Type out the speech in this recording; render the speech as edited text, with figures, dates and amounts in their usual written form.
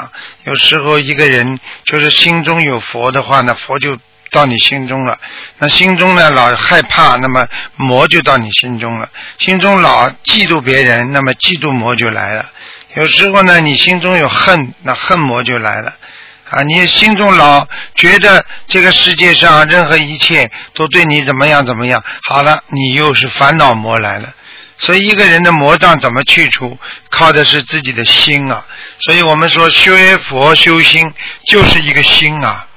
样。有时候一个人就是心中有佛的话呢，佛就到你心中了。那心中呢老害怕，那么魔就到你心中了。心中老嫉妒别人，那么嫉妒魔就来了。有时候呢你心中有恨，那恨魔就来了。你心中老觉得这个世界上任何一切都对你怎么样怎么样，好了，你又是烦恼魔来了。所以一个人的魔障怎么去除，靠的是自己的心啊。所以我们说学佛修心就是一个心啊。